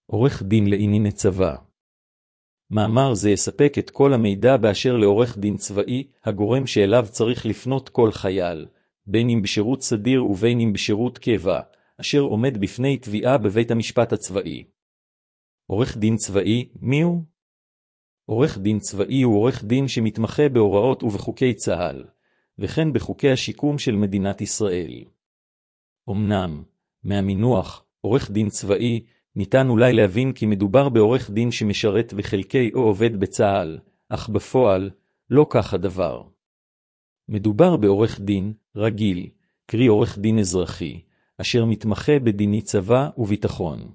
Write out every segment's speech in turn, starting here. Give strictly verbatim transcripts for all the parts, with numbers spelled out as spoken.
עורך דין לענייני צבא. מאמר זה יספק את כל המידע באשר לעורך דין צבאי, הגורם שאליו צריך לפנות כל חייל, בין אם בשירות סדיר ובין אם בשירות קבע, אשר עומד בפני תביעה בבית המשפט הצבאי. עורך דין צבאי, מיהו? עורך דין צבאי הוא עורך דין שמתמחה בהוראות ובחוקי צה"ל, וכן בחוקי השיקום של מדינת ישראל. אמנם, מהמינוח, עורך דין צבאי, ניתן אולי להבין כי מדובר בעורך דין שמשרת בחלקי או עובד בצה"ל, אך בפועל, לא כך הדבר. מדובר בעורך דין רגיל, קרי עורך דין אזרחי, אשר מתמחה בדיני צבא וביטחון.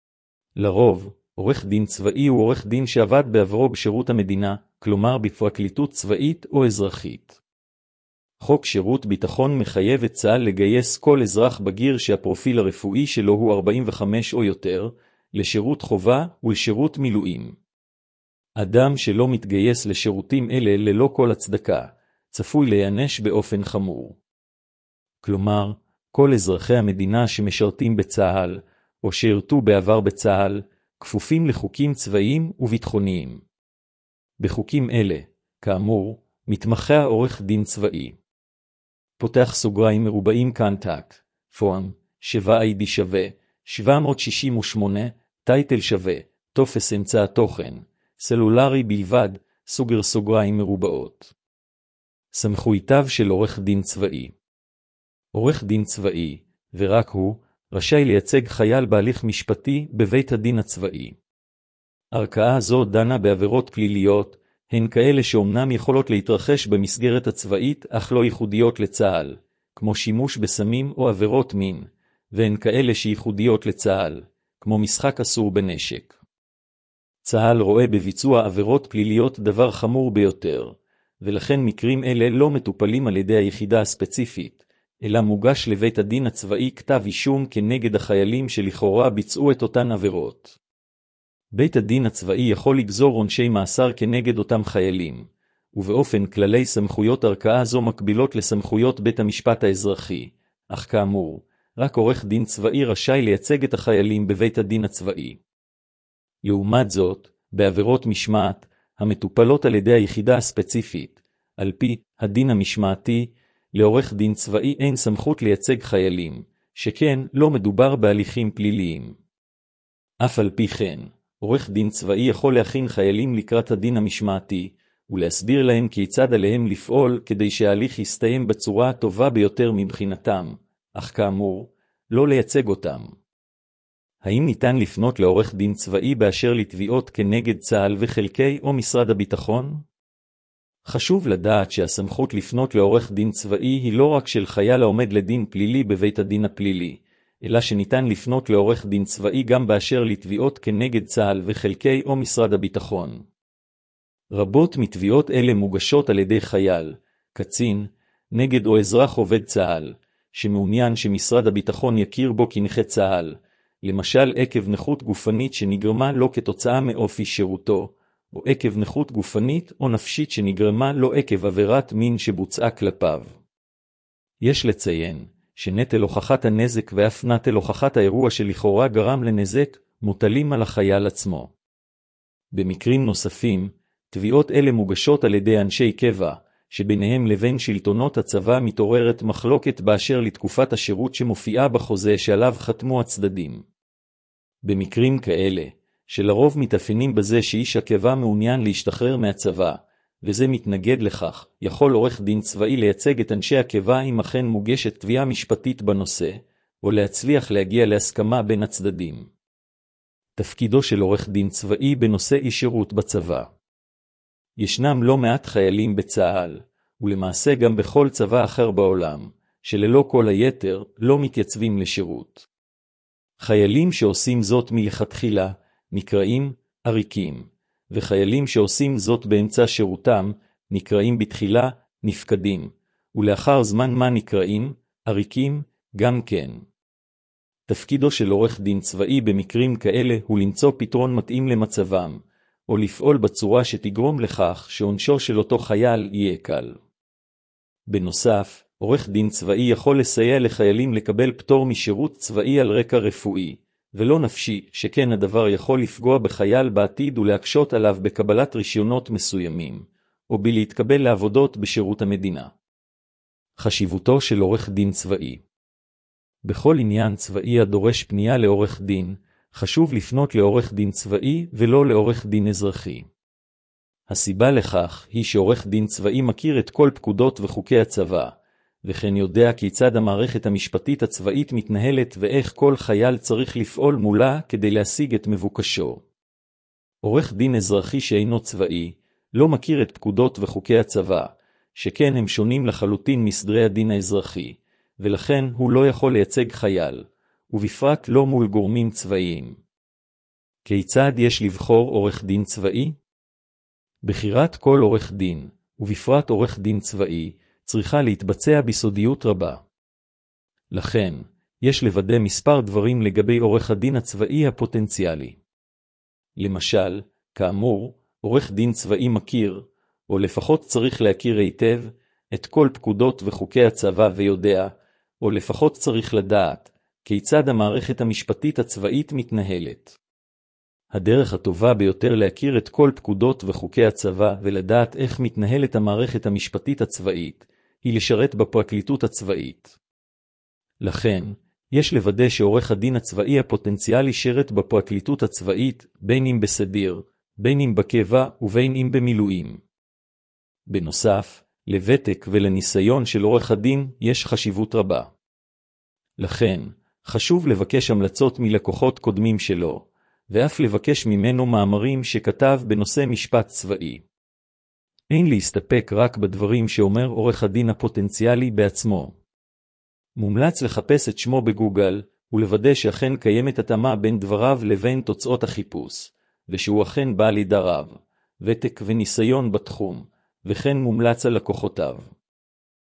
לרוב, עורך דין צבאי הוא עורך דין שעבד בעברו בשירות המדינה, כלומר בפרקליטות צבאית או אזרחית. חוק שירות ביטחון מחייב את צה"ל לגייס כל אזרח בגיר שהפרופיל הרפואי שלו הוא ארבעים וחמש או יותר, לשירות חובה ולשירות מילואים. אדם שלא מתגייס לשירותים אלה ללא כל הצדקה, צפוי להיענש באופן חמור. כלומר, כל אזרחי המדינה שמשרתים בצה"ל, או שירתו בעבר בצה"ל, כפופים לחוקים צבאיים וביטחוניים. בחוקים אלה, כאמור, מתמחה העורך דין צבאי. פותח סוגריים מרובעים קנטקט, פורם, שבע איי די שווה, שבע מאות שישים ושמונה, טייטל שווה, טופס אמצע התוכן, סלולרי בלבד, סוגר סוגריים מרובעות. סמכויותיו של עורך דין צבאי. עורך דין צבאי, ורק הוא, רשאי לייצג חייל בהליך משפטי בבית הדין הצבאי. ערכאה זו דנה בעבירות פליליות, הן כאלה שאומנם יכולות להתרחש במסגרת הצבאית אך לא ייחודיות לצה"ל, כמו שימוש בסמים או עבירות מין, והן כאלה שייחודיות לצה"ל, כמו משחק אסור בנשק. צה"ל רואה בביצוע עבירות פליליות דבר חמור ביותר, ולכן מקרים אלה לא מטופלים על ידי היחידה הספציפית, אלא מוגש לבית הדין הצבאי כתב אישום כנגד החיילים שלכאורה ביצעו את אותן עבירות. בית הדין הצבאי יכול לגזור עונשי מאסר כנגד אותם חיילים, ובאופן כללי סמכויות ערכאה זו מקבילות לסמכויות בית המשפט האזרחי, אך כאמור, רק עורך דין צבאי רשאי לייצג את החיילים בבית הדין הצבאי. לעומת זאת, בעבירות משמעת, המטופלות על ידי היחידה הספציפית, על פי הדין המשמעתי, לעורך דין צבאי אין סמכות לייצג חיילים, שכן לא מדובר בהליכים פליליים. אף על פי כן, עורך דין צבאי יכול להכין חיילים לקראת הדין המשמעתי, ולהסביר להם כיצד עליהם לפעול כדי שההליך יסתיים בצורה הטובה ביותר מבחינתם, אך כאמור, לא לייצג אותם. האם ניתן לפנות לעורך דין צבאי באשר לתביעות כנגד צה"ל וחלקי או משרד הביטחון? חשוב לדעת שהסמכות לפנות לעורך דין צבאי היא לא רק של חייל העומד לדין פלילי בבית הדין הפלילי, אלא שניתן לפנות לעורך דין צבאי גם באשר לתביעות כנגד צה"ל וחלקי או משרד הביטחון. רבות מתביעות אלה מוגשות על ידי חייל, קצין, נגד או אזרח עובד צה"ל, שמעוניין שמשרד הביטחון יכיר בו כנכה צה"ל, למשל עקב נכות גופנית שנגרמה לו כתוצאה מאופי שירותו, או עקב נכות גופנית או נפשית שנגרמה לו עקב עבירת מין שבוצעה כלפיו. יש לציין שנטל הוכחת הנזק ואף נטל הוכחת האירוע שלכאורה גרם לנזק מוטלים על החייל עצמו. במקרים נוספים, תביעות אלה מוגשות על ידי אנשי קבע, שביניהם לבין שלטונות הצבא מתעוררת מחלוקת באשר לתקופת השירות שמופיעה בחוזה שעליו חתמו הצדדים. במקרים כאלה, שלרוב מתאפיינים בזה שאיש הקבע מעוניין להשתחרר מהצבא, וזה מתנגד לכך, יכול עורך דין צבאי לייצג את אנשי הקבע אם אכן מוגשת תביעה משפטית בנושא, או להצליח להגיע להסכמה בין הצדדים. תפקידו של עורך דין צבאי בנושא אי שירות בצבא. ישנם לא מעט חיילים בצה"ל, ולמעשה גם בכל צבא אחר בעולם, שללא כל היתר לא מתייצבים לשירות. חיילים שעושים זאת מלכתחילה, נקראים עריקים, וחיילים שעושים זאת באמצע שירותם, נקראים בתחילה נפקדים, ולאחר זמן מה נקראים עריקים גם כן. תפקידו של עורך דין צבאי במקרים כאלה הוא למצוא פתרון מתאים למצבם, או לפעול בצורה שתגרום לכך שעונשו של אותו חייל יהיה קל. בנוסף, עורך דין צבאי יכול לסייע לחיילים לקבל פטור משירות צבאי על רקע רפואי, ולא נפשי, שכן הדבר יכול לפגוע בחייל בעתיד ולהקשות עליו בקבלת רישיונות מסוימים, או בלהתקבל לעבודות בשירות המדינה. חשיבותו של עורך דין צבאי. בכל עניין צבאי הדורש פנייה לעורך דין, חשוב לפנות לעורך דין צבאי ולא לעורך דין אזרחי. הסיבה לכך היא שעורך דין צבאי מכיר את כל פקודות וחוקי הצבא, וכן יודע כיצד המערכת המשפטית הצבאית מתנהלת ואיך כל חייל צריך לפעול מולה כדי להשיג את מבוקשו. עורך דין אזרחי שאינו צבאי לא מכיר את פקודות וחוקי הצבא, שכן הם שונים לחלוטין מסדרי הדין האזרחי, ולכן הוא לא יכול לייצג חייל, ובפרט לא מול גורמים צבאיים. כיצד יש לבחור עורך דין צבאי? בחירת כל עורך דין, ובפרט עורך דין צבאי, צריכה להתבצע בסודיות רבה. לכן, יש לוודא מספר דברים לגבי עורך הדין הצבאי הפוטנציאלי. למשל, כאמור, עורך דין צבאי מכיר, או לפחות צריך להכיר היטב, את כל פקודות וחוקי הצבא ויודע, או לפחות צריך לדעת, כיצד המערכת המשפטית הצבאית מתנהלת. הדרך הטובה ביותר להכיר את כל פקודות וחוקי הצבא ולדעת איך מתנהלת המערכת המשפטית הצבאית, היא לשרת בפרקליטות הצבאית. לכן, יש לוודא שעורך הדין הצבאי הפוטנציאלי שרת בפרקליטות הצבאית, בין אם בסדיר, בין אם בקבע ובין אם במילואים. בנוסף, לוותק ולניסיון של עורך הדין יש חשיבות רבה. לכן, חשוב לבקש המלצות מלקוחות קודמים שלו, ואף לבקש ממנו מאמרים שכתב בנושא משפט צבאי. אין להסתפק רק בדברים שאומר עורך הדין הפוטנציאלי בעצמו. מומלץ לחפש את שמו בגוגל, ולוודא שאכן קיימת התאמה בין דבריו לבין תוצאות החיפוש, ושהוא אכן בעל ידע רב, ותק וניסיון בתחום, וכן מומלץ על לקוחותיו.